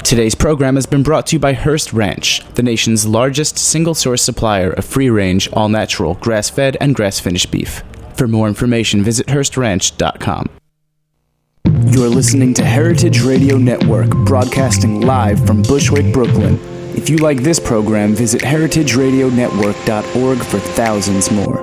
Today's program has been brought to you by Hearst Ranch, the nation's largest single-source supplier of free-range, all-natural, grass-fed, and grass-finished beef. For more information, visit HearstRanch.com. You're listening to Heritage Radio Network, broadcasting live from Bushwick, Brooklyn. If you like this program, visit heritageradionetwork.org for thousands more.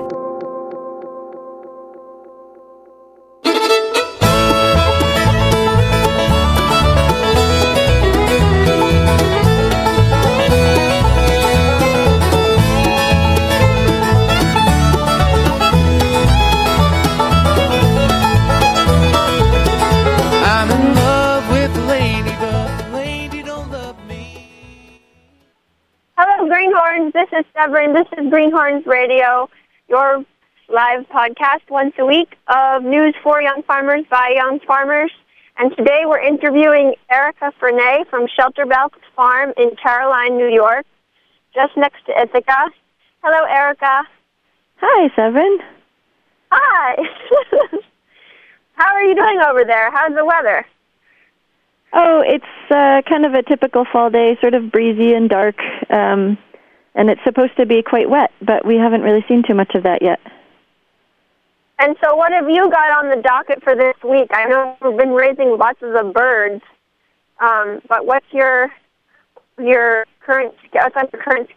This is Severin. This is Greenhorns Radio, your live podcast once a week of news for young farmers by young farmers. And today we're interviewing Erica Frenay from Shelter Belt Farm in Caroline, New York, just next to Ithaca. Hello, Erica. Hi, Severin. Hi. How are you doing over there? How's the weather? Oh, it's kind of a typical fall day, sort of breezy and dark. And it's supposed to be quite wet, but we haven't really seen too much of that yet. And so what have you got on the docket for this week? I know you've been raising lots of birds, but what's your current schedule?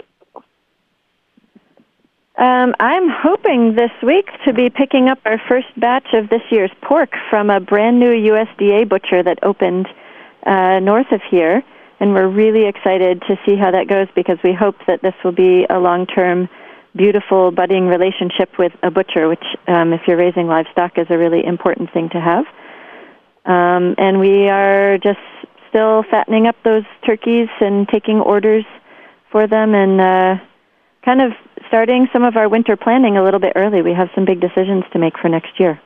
I'm hoping this week to be picking up our first batch of this year's pork from a brand new USDA butcher that opened north of here. And we're really excited to see how that goes because we hope that this will be a long-term, beautiful, budding relationship with a butcher, which, if you're raising livestock, is a really important thing to have. And we are just still fattening up those turkeys and taking orders for them and kind of starting some of our winter planning a little bit early. We have some big decisions to make for next year.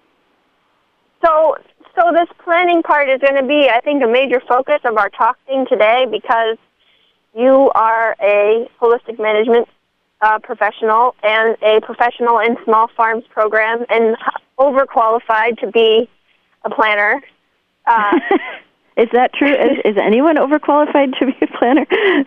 So this planning part is going to be, I think, a major focus of our talking today because you are a holistic management professional and a professional in small farms program and overqualified to be a planner. Is that true? Is anyone overqualified to be a planner?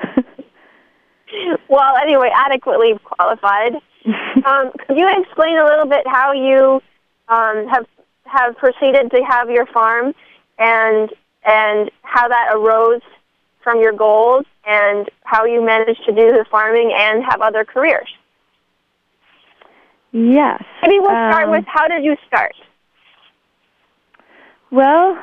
Well, anyway, adequately qualified. Could you explain a little bit how you have proceeded to have your farm and how that arose from your goals and how you managed to do the farming and have other careers? Yes. Maybe we'll start with how did you start? Well,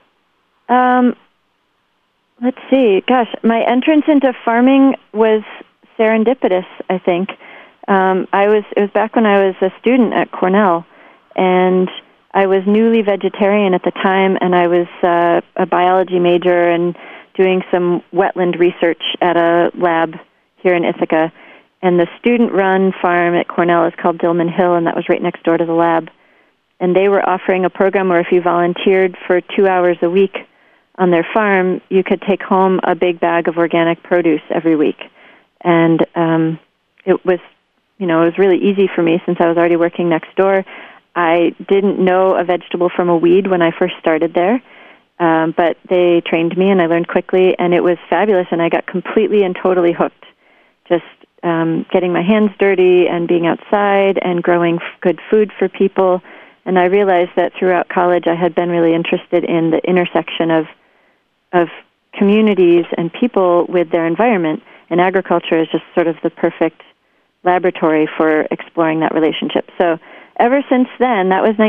let's see. Gosh, my entrance into farming was serendipitous, I think. It was back when I was a student at Cornell, and I was newly vegetarian at the time, and I was a biology major and doing some wetland research at a lab here in Ithaca. And the student-run farm at Cornell is called Dillman Hill, and that was right next door to the lab. And they were offering a program where if you volunteered for 2 hours a week on their farm, you could take home a big bag of organic produce every week. And it was really easy for me since I was already working next door. I didn't know a vegetable from a weed when I first started there, but they trained me and I learned quickly, and it was fabulous, and I got completely and totally hooked, just getting my hands dirty and being outside and growing good food for people. And I realized that throughout college I had been really interested in the intersection of communities and people with their environment, and agriculture is just sort of the perfect laboratory for exploring that relationship. So ever since then, that was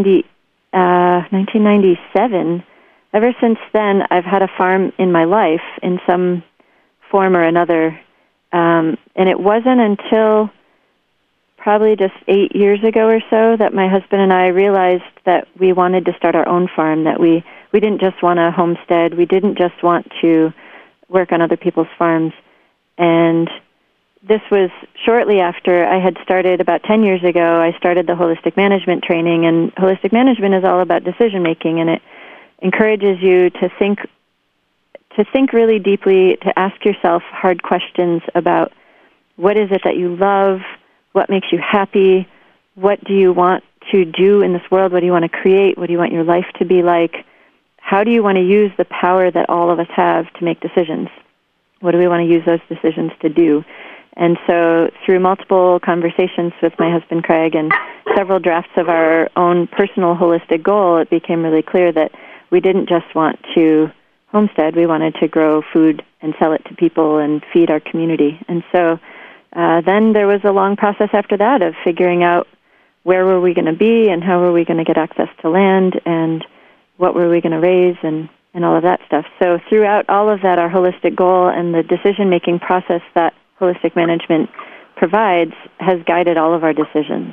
1997, ever since then I've had a farm in my life in some form or another. And it wasn't until probably just 8 years ago or so that my husband and I realized that we wanted to start our own farm, that we didn't just want a homestead, we didn't just want to work on other people's farms. And this was shortly after I had started, about 10 years ago, I started the holistic management training, and holistic management is all about decision-making, and it encourages you to think really deeply, to ask yourself hard questions about what is it that you love, what makes you happy, what do you want to do in this world, what do you want to create, what do you want your life to be like, how do you want to use the power that all of us have to make decisions? What do we want to use those decisions to do? And so through multiple conversations with my husband Craig and several drafts of our own personal holistic goal, it became really clear that we didn't just want to homestead. We wanted to grow food and sell it to people and feed our community. And so then there was a long process after that of figuring out where were we going to be and how were we going to get access to land and what were we going to raise and all of that stuff. So throughout all of that, our holistic goal and the decision-making process that holistic management provides has guided all of our decisions.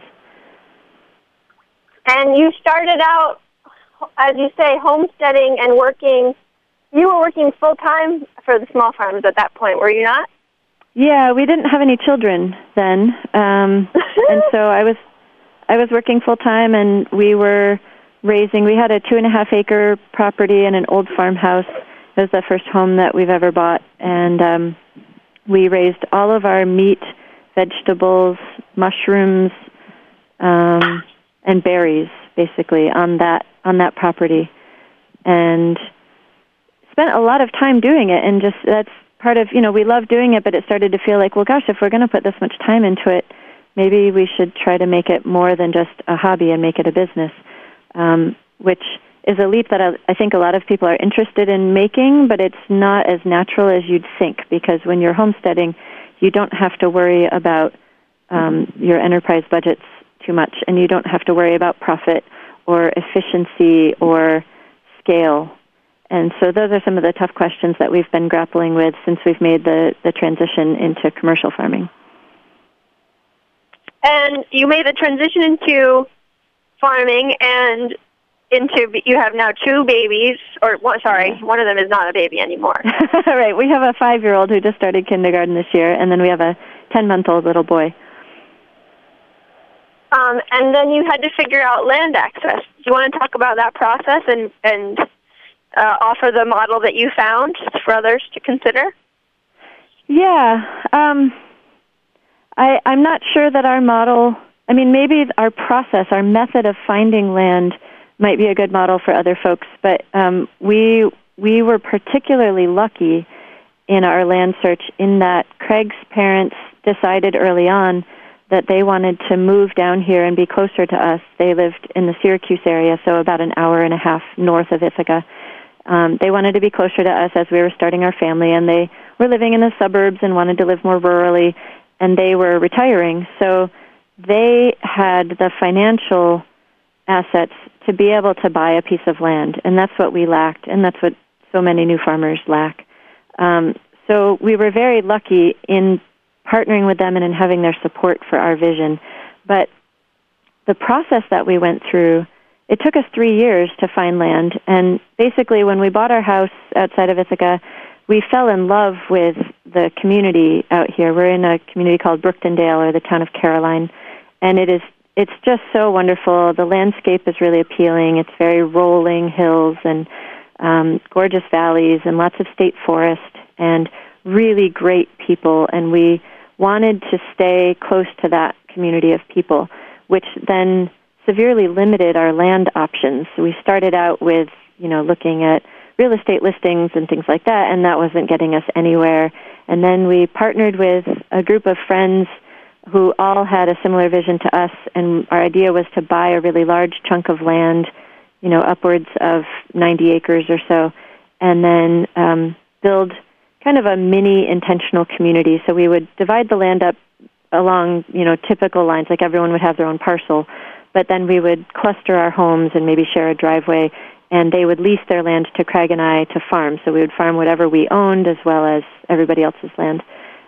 And you started out, as you say, homesteading and working. You were working full-time for the small farms at that point, were you not? Yeah, we didn't have any children then. And so I was working full-time, and we were raising. We had a 2.5-acre property and an old farmhouse. It was the first home that we've ever bought, and we raised all of our meat, vegetables, mushrooms, and berries, basically, on that property, and spent a lot of time doing it. And just that's part of, we love doing it, but it started to feel like, well, gosh, if we're going to put this much time into it, maybe we should try to make it more than just a hobby and make it a business, which is a leap that I think a lot of people are interested in making, but it's not as natural as you'd think, because when you're homesteading, you don't have to worry about your enterprise budgets too much, and you don't have to worry about profit or efficiency or scale. And so those are some of the tough questions that we've been grappling with since we've made the transition into commercial farming. And you made the transition into farming and you have now 2 babies, one of them is not a baby anymore. Right, we have a 5-year-old who just started kindergarten this year, and then we have a 10-month-old little boy. And then you had to figure out land access. Do you want to talk about that process and offer the model that you found for others to consider? Yeah. I'm not sure that our model, maybe our process, our method of finding land might be a good model for other folks, but we were particularly lucky in our land search in that Craig's parents decided early on that they wanted to move down here and be closer to us. They lived in the Syracuse area, so about an hour and a half north of Ithaca. They wanted to be closer to us as we were starting our family, and they were living in the suburbs and wanted to live more rurally, and they were retiring. So they had the financial assets to be able to buy a piece of land, and that's what we lacked, and that's what so many new farmers lack. So we were very lucky in partnering with them and in having their support for our vision. But the process that we went through, it took us 3 years to find land, and basically when we bought our house outside of Ithaca, we fell in love with the community out here. We're in a community called Brooktondale, or the town of Caroline, and it's just so wonderful. The landscape is really appealing. It's very rolling hills and gorgeous valleys and lots of state forest and really great people, and we wanted to stay close to that community of people, which then severely limited our land options. So we started out with, looking at real estate listings and things like that, and that wasn't getting us anywhere. And then we partnered with a group of friends who all had a similar vision to us, and our idea was to buy a really large chunk of land, upwards of 90 acres or so, and then build kind of a mini intentional community. So we would divide the land up along, typical lines, like everyone would have their own parcel, but then we would cluster our homes and maybe share a driveway, and they would lease their land to Craig and I to farm. So we would farm whatever we owned as well as everybody else's land.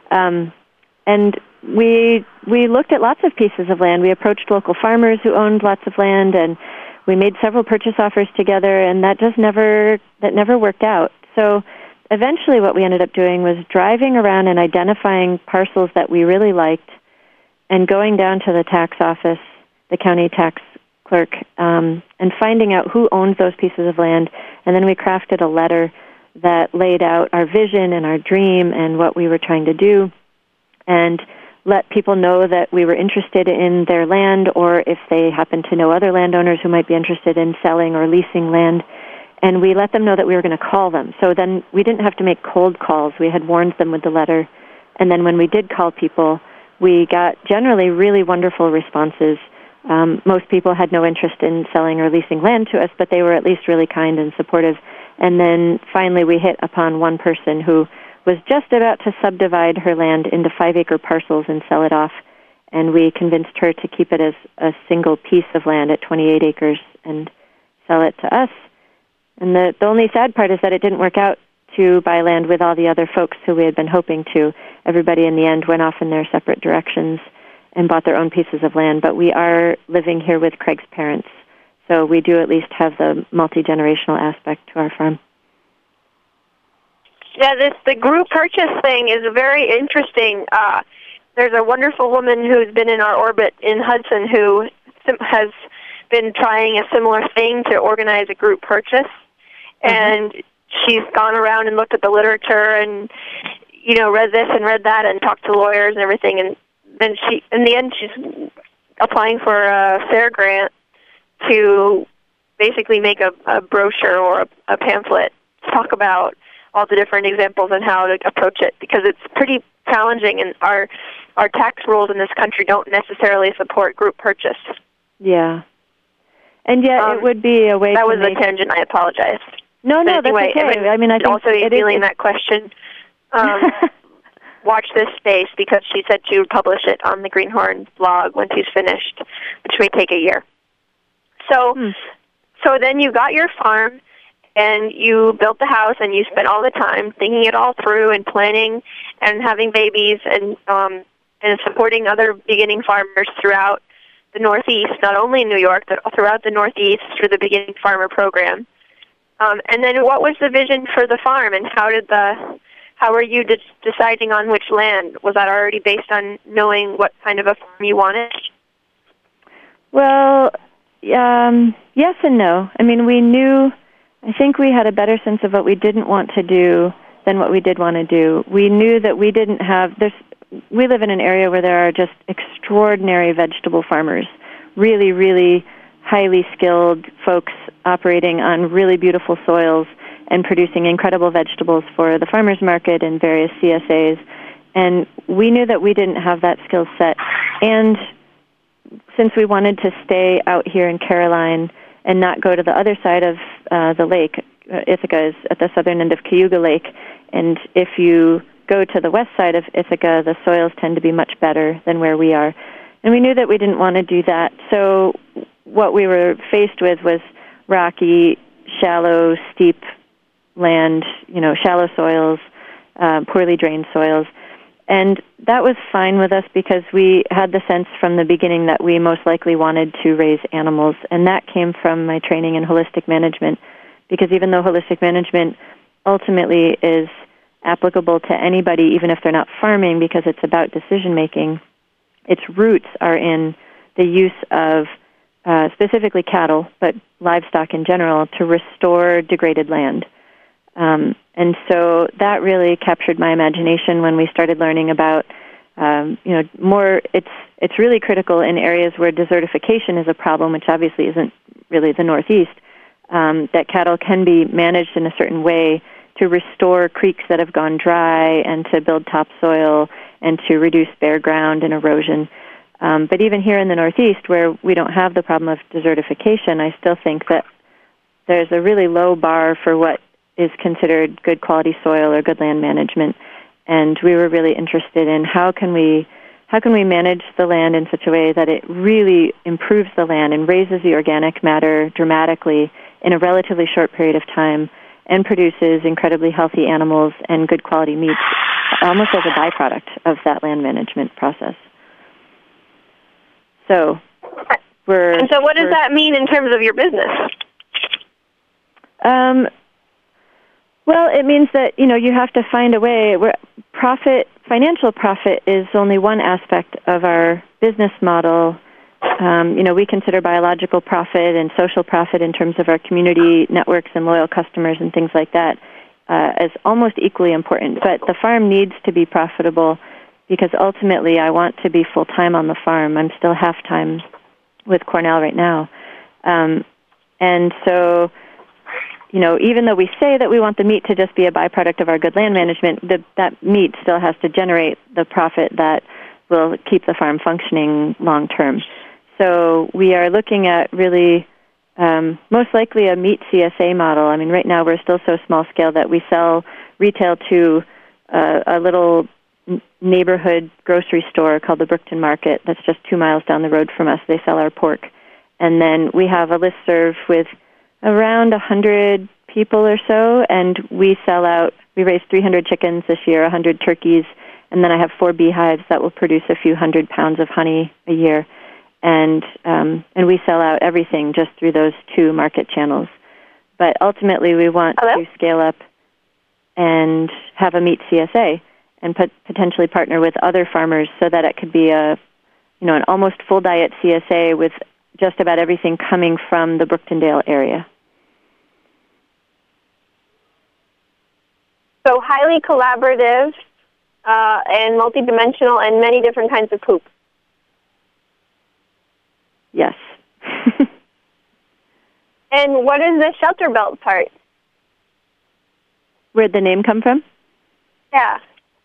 And we looked at lots of pieces of land. We approached local farmers who owned lots of land, and we made several purchase offers together, and that never worked out. So eventually what we ended up doing was driving around and identifying parcels that we really liked and going down to the tax office, the county tax clerk, and finding out who owned those pieces of land. And then we crafted a letter that laid out our vision and our dream and what we were trying to do, and let people know that we were interested in their land, or if they happen to know other landowners who might be interested in selling or leasing land. And we let them know that we were going to call them. So then we didn't have to make cold calls. We had warned them with the letter. And then when we did call people, we got generally really wonderful responses. Most people had no interest in selling or leasing land to us, but they were at least really kind and supportive. And then finally we hit upon one person who was just about to subdivide her land into 5-acre parcels and sell it off. And we convinced her to keep it as a single piece of land at 28 acres and sell it to us. And the only sad part is that it didn't work out to buy land with all the other folks who we had been hoping to. Everybody in the end went off in their separate directions and bought their own pieces of land. But we are living here with Craig's parents, so we do at least have the multi-generational aspect to our farm. Yeah, the group purchase thing is very interesting. There's a wonderful woman who's been in our orbit in Hudson who has been trying a similar thing to organize a group purchase. And she's gone around and looked at the literature and, read this and read that and talked to lawyers and everything. And then in the end, she's applying for a fair grant to basically make a brochure or a pamphlet to talk about all the different examples and how to approach it, because it's pretty challenging, and our tax rules in this country don't necessarily support group purchase. Yeah. And yet it would be a way that to was a tangent. I apologize. No, anyway, that's okay. I think also feeling that question. Watch this space, because she said she would publish it on the Greenhorn blog when she's finished, which may take a year. So then you got your farm, and you built the house, and you spent all the time thinking it all through and planning and having babies and supporting other beginning farmers throughout the Northeast, not only in New York, but throughout the Northeast through the Beginning Farmer program. And then what was the vision for the farm, and how were you deciding on which land? Was that already based on knowing what kind of a farm you wanted? Well, yes and no. I mean, I think we had a better sense of what we didn't want to do than what we did want to do. We knew that we didn't have, we live in an area where there are just extraordinary vegetable farmers, really, really highly skilled folks operating on really beautiful soils and producing incredible vegetables for the farmers market and various CSAs. And we knew that we didn't have that skill set. And since we wanted to stay out here in Caroline and not go to the other side of the lake, Ithaca is at the southern end of Cayuga Lake, and if you go to the west side of Ithaca, the soils tend to be much better than where we are. And we knew that we didn't want to do that. So what we were faced with was rocky, shallow, steep land, shallow soils, poorly drained soils. And that was fine with us because we had the sense from the beginning that we most likely wanted to raise animals. And that came from my training in holistic management, because even though holistic management ultimately is applicable to anybody, even if they're not farming, because it's about decision-making, its roots are in the use of specifically cattle, but livestock in general, to restore degraded land. And so that really captured my imagination when we started learning about, more. It's really critical in areas where desertification is a problem, which obviously isn't really the Northeast, that cattle can be managed in a certain way to restore creeks that have gone dry and to build topsoil and to reduce bare ground and erosion. But even here in the Northeast, where we don't have the problem of desertification, I still think that there's a really low bar for what is considered good quality soil or good land management. And we were really interested in how can we manage the land in such a way that it really improves the land and raises the organic matter dramatically in a relatively short period of time and produces incredibly healthy animals and good quality meats, almost as a byproduct of that land management process. So what does that mean in terms of your business? Well, it means that, you have to find a way where financial profit is only one aspect of our business model. We consider biological profit and social profit in terms of our community networks and loyal customers and things like that as almost equally important. But the farm needs to be profitable because ultimately I want to be full-time on the farm. I'm still half-time with Cornell right now. And so, even though we say that we want the meat to just be a byproduct of our good land management, that meat still has to generate the profit that will keep the farm functioning long term. So we are looking at really most likely a meat CSA model. I mean, right now we're still so small scale that we sell retail to a little neighborhood grocery store called the Brookton Market that's just 2 miles down the road from us. They sell our pork. And then we have a listserv with around 100 people or so, and we raised 300 chickens this year, 100 turkeys, and then I have 4 beehives that will produce a few hundred pounds of honey a year. And we sell out everything just through those 2 market channels. But ultimately we want to scale up and have a meat CSA and potentially partner with other farmers so that it could be an almost full diet CSA with just about everything coming from the Brooktondale area. So highly collaborative and multidimensional and many different kinds of poop. Yes. And what is the shelter belt part? Where'd the name come from? Yeah.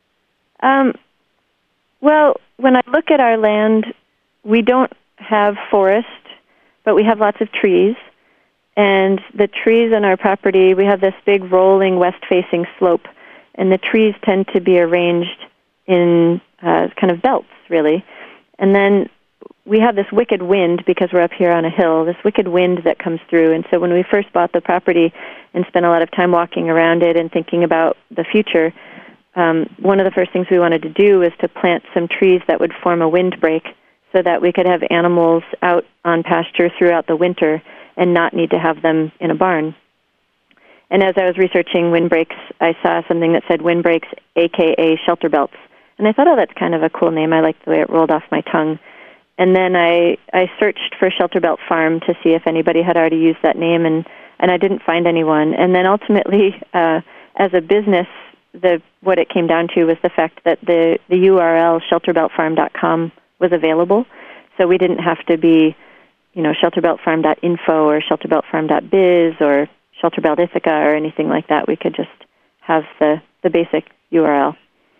Well, when I look at our land, we don't have forest, but we have lots of trees. And the trees on our property, we have this big rolling west-facing slope, and the trees tend to be arranged in kind of belts, really. And then we have this wicked wind, because we're up here on a hill, this wicked wind that comes through. And so when we first bought the property and spent a lot of time walking around it and thinking about the future, one of the first things we wanted to do was to plant some trees that would form a windbreak so that we could have animals out on pasture throughout the winter and not need to have them in a barn. And as I was researching windbreaks, I saw something that said windbreaks, a.k.a. shelter belts. And I thought, that's kind of a cool name. I liked the way it rolled off my tongue. And then I searched for Shelter Belt Farm to see if anybody had already used that name, and I didn't find anyone. And then ultimately, as a business, what it came down to was the fact that the URL shelterbeltfarm.com was available. So we didn't have to be, shelterbeltfarm.info or shelterbeltfarm.biz or Shelterbelt Ithaca or anything like that. We could just have the basic URL.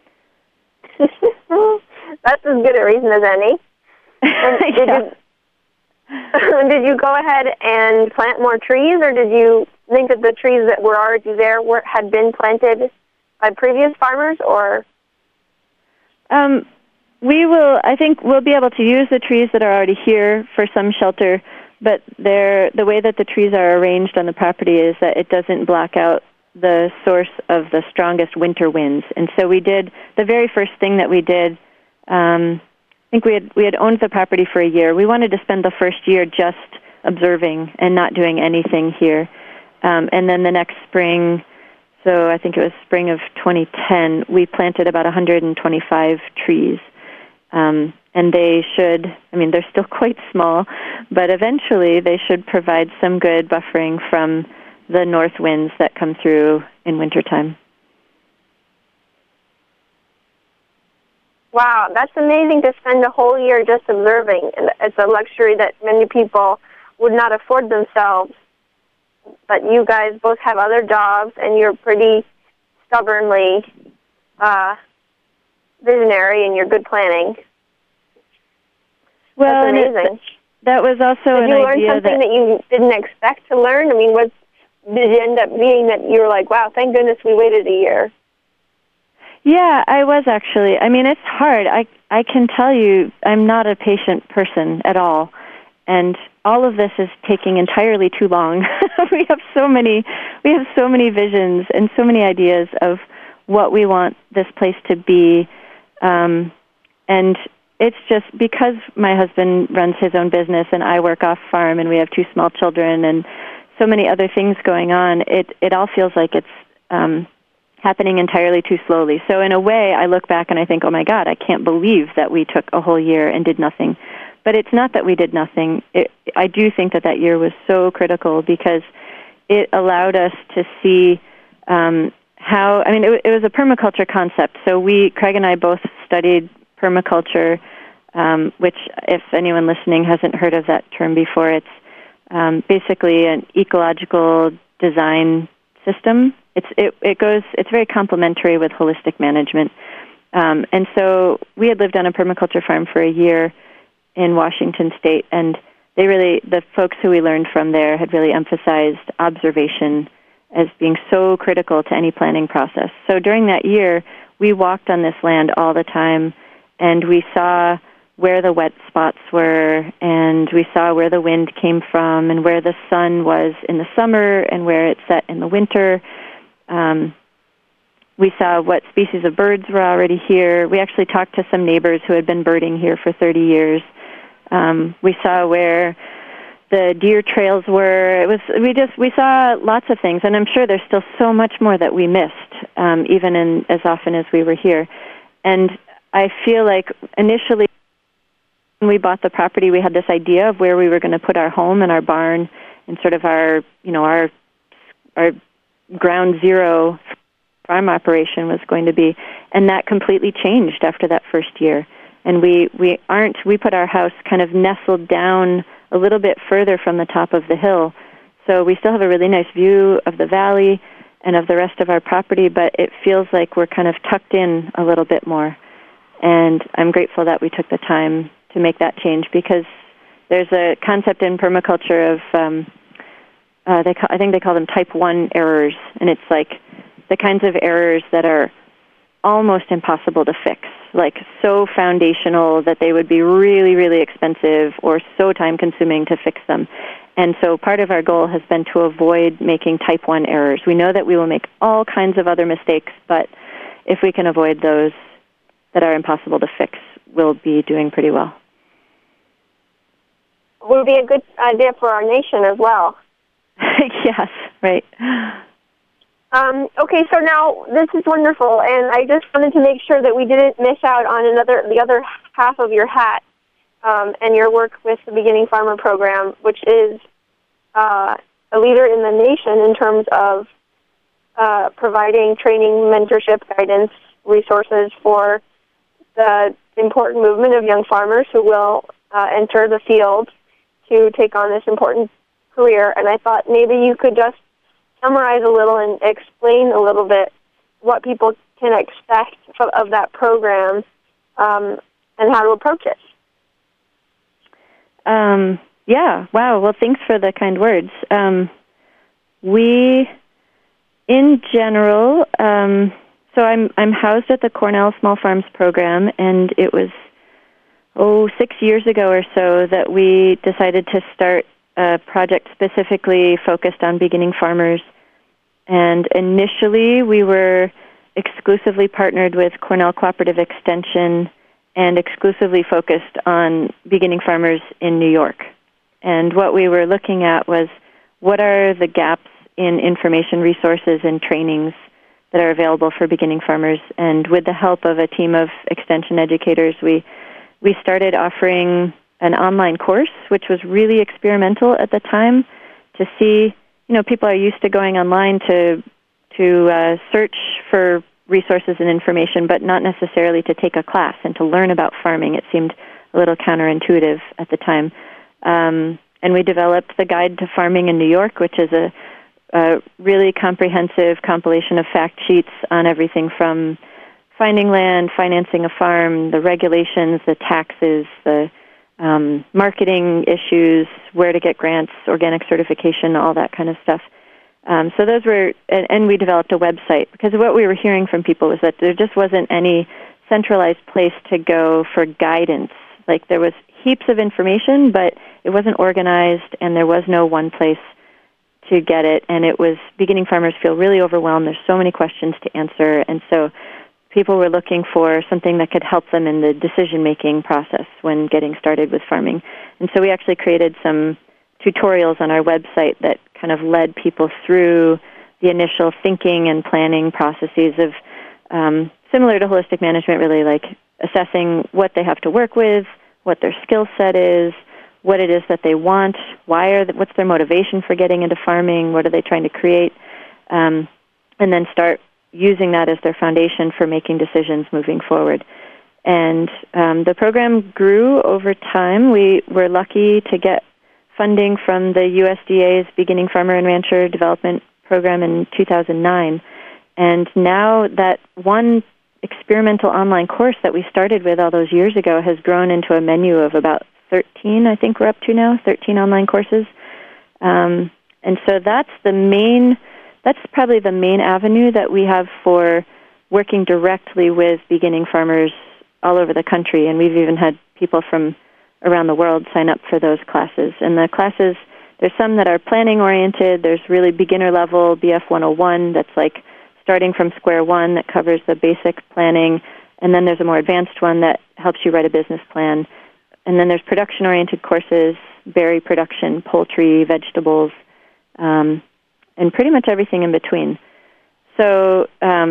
That's as good a reason as any. Did you go ahead and plant more trees, or did you think that the trees that were already there had been planted by previous farmers, or? I think we'll be able to use the trees that are already here for some shelter, but the way that the trees are arranged on the property is that it doesn't block out the source of the strongest winter winds. And so we did, the very first thing that we did, I think we had owned the property for a year. We wanted to spend the first year just observing and not doing anything here. And then the next spring, so I think it was spring of 2010, we planted about 125 trees. And they they're still quite small, but eventually they should provide some good buffering from the north winds that come through in wintertime. Wow, that's amazing to spend a whole year just observing. It's a luxury that many people would not afford themselves. But you guys both have other jobs, and you're pretty stubbornly visionary in your good planning. Well, that's amazing. That was also an idea. Did you learn something that you didn't expect to learn? I mean, did it end up being that you were like, wow, thank goodness we waited a year? Yeah, I was actually. I mean, it's hard. I can tell you I'm not a patient person at all. And all of this is taking entirely too long. we have so many visions and so many ideas of what we want this place to be. And it's just because my husband runs his own business and I work off farm and we have 2 small children and so many other things going on, it all feels like it's happening entirely too slowly. So in a way, I look back and I think, oh my God, I can't believe that we took a whole year and did nothing. But it's not that we did nothing. I do think that year was so critical because it allowed us to see it was a permaculture concept. So Craig and I both studied permaculture, which if anyone listening hasn't heard of that term before, it's basically an ecological design system. It's very complementary with holistic management. And so we had lived on a permaculture farm for a year in Washington State, and the folks who we learned from there had really emphasized observation as being so critical to any planning process. So during that year, we walked on this land all the time, and we saw where the wet spots were, and we saw where the wind came from, and where the sun was in the summer, and where it set in the winter. We saw what species of birds were already here. We actually talked to some neighbors who had been birding here for 30 years. We saw where the deer trails were. We saw lots of things, and I'm sure there's still so much more that we missed, even as often as we were here. And I feel like initially when we bought the property, we had this idea of where we were going to put our home and our barn and sort of our ground zero farm operation was going to be, and that completely changed after that first year. And we put our house kind of nestled down a little bit further from the top of the hill. So we still have a really nice view of the valley and of the rest of our property, but it feels like we're kind of tucked in a little bit more. And I'm grateful that we took the time to make that change, because there's a concept in permaculture of, I think they call them type 1 errors, and it's like the kinds of errors that are almost impossible to fix, like so foundational that they would be really, really expensive or so time-consuming to fix them. And so part of our goal has been to avoid making type 1 errors. We know that we will make all kinds of other mistakes, but if we can avoid those that are impossible to fix, we'll be doing pretty well. Would be a good idea for our nation as well. Yes, right. Okay, so now this is wonderful, and I just wanted to make sure that we didn't miss out on the other half of your hat, and your work with the Beginning Farmer Program, which is a leader in the nation in terms of providing training, mentorship, guidance, resources for the important movement of young farmers who will enter the field to take on this important career. And I thought maybe you could just summarize a little and explain a little bit what people can expect of that program and how to approach it. Yeah, wow. Well, thanks for the kind words. We, in general, so I'm housed at the Cornell Small Farms Program, and it was 6 years ago or so that we decided to start a project specifically focused on beginning farmers. And initially we were exclusively partnered with Cornell Cooperative Extension and exclusively focused on beginning farmers in New York. And what we were looking at was what are the gaps in information resources and trainings that are available for beginning farmers. And with the help of a team of extension educators, we started offering an online course, which was really experimental at the time, to see, people are used to going online to search for resources and information, but not necessarily to take a class and to learn about farming. It seemed a little counterintuitive at the time. And we developed the Guide to Farming in New York, which is a really comprehensive compilation of fact sheets on everything from finding land, financing a farm, the regulations, the taxes, the marketing issues, where to get grants, organic certification, all that kind of stuff. So those were, and we developed a website, because what we were hearing from people was that there just wasn't any centralized place to go for guidance. Like there was heaps of information, but it wasn't organized, and there was no one place to get it. And it was, beginning farmers feel really overwhelmed. There's so many questions to answer, and so people were looking for something that could help them in the decision-making process when getting started with farming. And so we actually created some tutorials on our website that kind of led people through the initial thinking and planning processes of, similar to holistic management, really, like assessing what they have to work with, what their skill set is, what it is that they want, what's their motivation for getting into farming, what are they trying to create, and then start using that as their foundation for making decisions moving forward. And the program grew over time. We were lucky to get funding from the USDA's Beginning Farmer and Rancher Development program in 2009. And now that one experimental online course that we started with all those years ago has grown into a menu of about 13, I think we're up to now, 13 online courses. And so that's probably the main avenue that we have for working directly with beginning farmers all over the country. And we've even had people from around the world sign up for those classes. And the classes, there's some that are planning-oriented. There's really beginner-level BF 101 that's like starting from square one that covers the basic planning. And then there's a more advanced one that helps you write a business plan. And then there's production-oriented courses, berry production, poultry, vegetables, and pretty much everything in between. So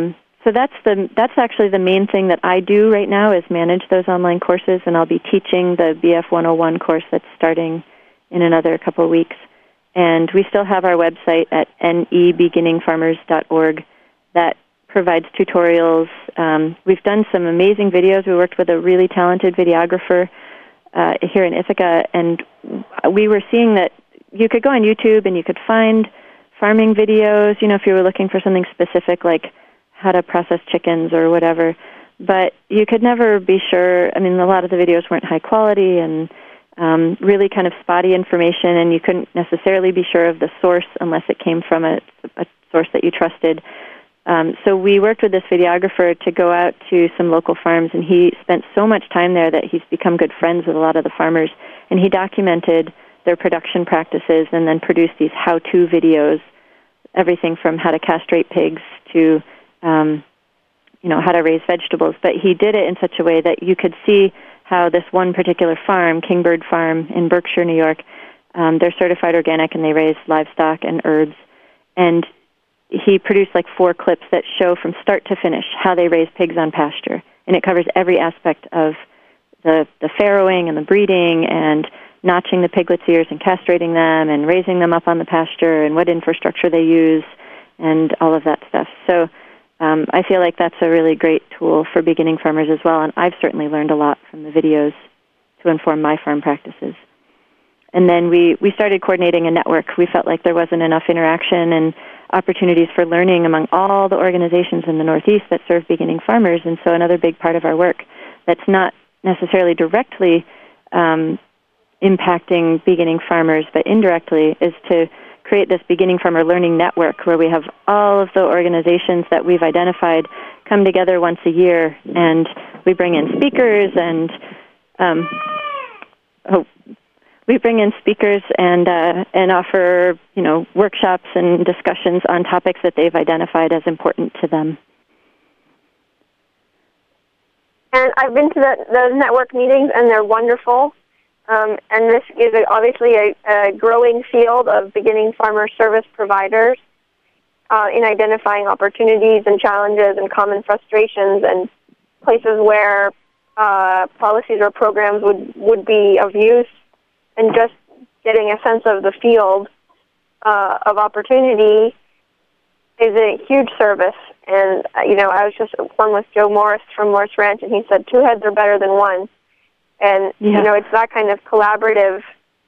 that's actually the main thing that I do right now is manage those online courses, and I'll be teaching the BF 101 course that's starting in another couple of weeks. And we still have our website at nebeginningfarmers.org that provides tutorials. We've done some amazing videos. We worked with a really talented videographer here in Ithaca, and we were seeing that you could go on YouTube and you could find farming videos, if you were looking for something specific like how to process chickens or whatever, but you could never be sure. I mean, a lot of the videos weren't high quality and really kind of spotty information, and you couldn't necessarily be sure of the source unless it came from a source that you trusted. So we worked with this videographer to go out to some local farms, and he spent so much time there that he's become good friends with a lot of the farmers, and he documented their production practices and then produced these how-to videos, everything from how to castrate pigs to how to raise vegetables. But he did it in such a way that you could see how this one particular farm, Kingbird Farm in Berkshire, New York, they're certified organic and they raise livestock and herbs. And he produced like 4 clips that show from start to finish how they raise pigs on pasture. And it covers every aspect of the farrowing and the breeding and notching the piglets' ears and castrating them and raising them up on the pasture and what infrastructure they use and all of that stuff. So I feel like that's a really great tool for beginning farmers as well, and I've certainly learned a lot from the videos to inform my farm practices. And then we started coordinating a network. We felt like there wasn't enough interaction and opportunities for learning among all the organizations in the Northeast that serve beginning farmers, and so another big part of our work that's not necessarily directly impacting beginning farmers, but indirectly is to create this beginning farmer learning network where we have all of the organizations that we've identified come together once a year, and we bring in speakers and offer workshops and discussions on topics that they've identified as important to them. And I've been to those network meetings, and they're wonderful. And this is obviously a growing field of beginning farmer service providers in identifying opportunities and challenges and common frustrations and places where policies or programs would be of use, and just getting a sense of the field of opportunity is a huge service. And, I was just on with Joe Morris from Morris Ranch, and he said 2 heads are better than one. And, it's that kind of collaborative,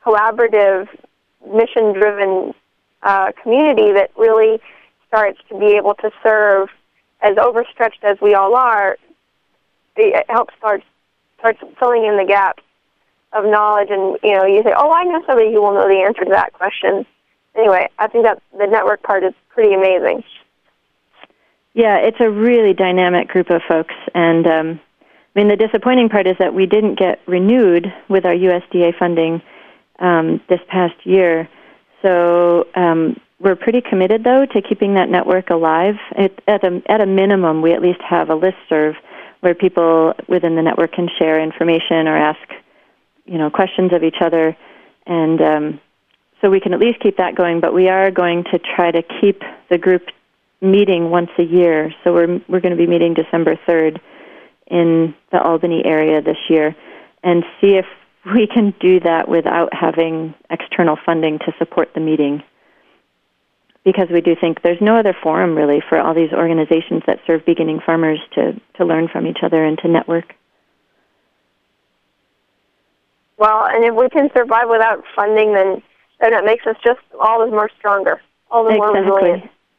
mission-driven community that really starts to be able to serve, as overstretched as we all are. It helps starts filling in the gaps of knowledge, and, you say, I know somebody who will know the answer to that question. Anyway, I think that the network part is pretty amazing. Yeah, it's a really dynamic group of folks, and the disappointing part is that we didn't get renewed with our USDA funding this past year. So we're pretty committed, though, to keeping that network alive. At a minimum, we at least have a listserv where people within the network can share information or ask, questions of each other, and so we can at least keep that going. But we are going to try to keep the group meeting once a year. So we're going to be meeting December 3rd in the Albany area this year, and see if we can do that without having external funding to support the meeting. Because we do think there's no other forum, really, for all these organizations that serve beginning farmers to learn from each other and to network. Well, and if we can survive without funding, then it makes us just all the more stronger, all the more resilient.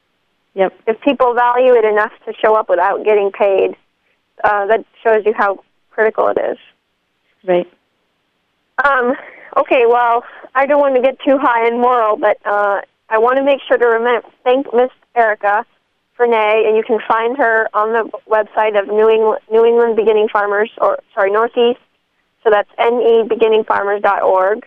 Yep. If people value it enough to show up without getting paid, that shows you how critical it is. Right. Okay, well, I don't want to get too high in moral, but I want to make sure to thank Miss Erica Fernay, and you can find her on the website of New England Beginning Farmers, Northeast, so that's nebeginningfarmers.org.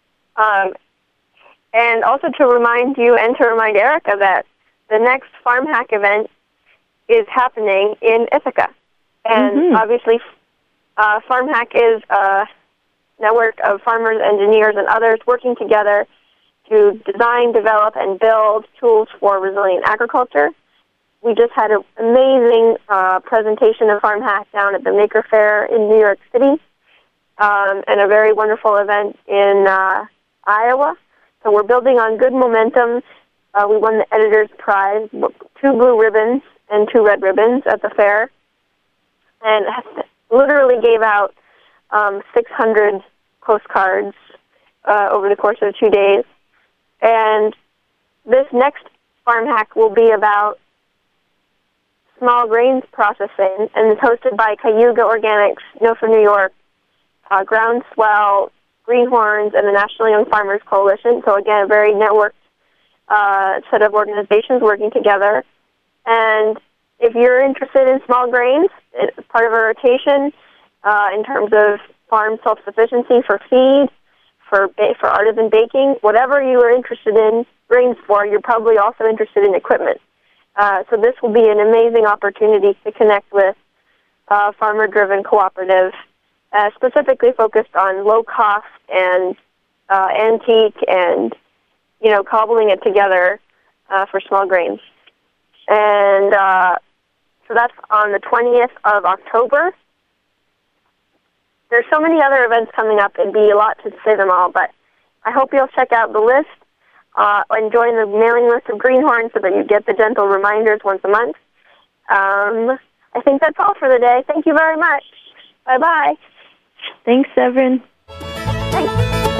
And also to remind you and to remind Erica that the next Farm Hack event is happening in Ithaca. And obviously, Farm Hack is a network of farmers, engineers, and others working together to design, develop, and build tools for resilient agriculture. We just had an amazing presentation of Farm Hack down at the Maker Faire in New York City, and a very wonderful event in Iowa. So we're building on good momentum. We won the Editor's Prize, 2 blue ribbons and 2 red ribbons at the fair, and literally gave out 600 postcards over the course of 2 days. And this next Farm Hack will be about small grains processing, and it's hosted by Cayuga Organics, NOFA New York, Groundswell, Greenhorns, and the National Young Farmers Coalition. So again, a very networked set of organizations working together. And if you're interested in small grains, it's part of a rotation in terms of farm self-sufficiency for feed, for artisan baking, whatever you are interested in grains for, you're probably also interested in equipment. So this will be an amazing opportunity to connect with farmer-driven cooperative, specifically focused on low cost and antique and, cobbling it together for small grains. And so that's on the 20th of October. There's so many other events coming up, it'd be a lot to say them all, but I hope you'll check out the list and join the mailing list of Greenhorn so that you get the gentle reminders once a month. I think that's all for the day. Thank you very much. Bye-bye. Thanks, Severin. Thanks.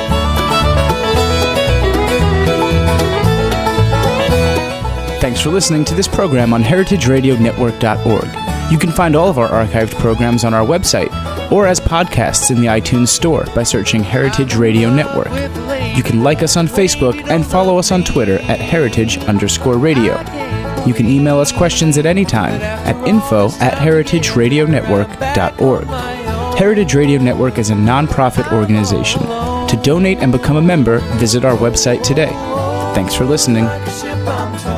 Thanks for listening to this program on heritageradionetwork.org. You can find all of our archived programs on our website or as podcasts in the iTunes Store by searching Heritage Radio Network. You can like us on Facebook and follow us on Twitter at @heritage_radio. You can email us questions at any time at info@heritageradionetwork.org. Heritage Radio Network is a non-profit organization. To donate and become a member, visit our website today. Thanks for listening.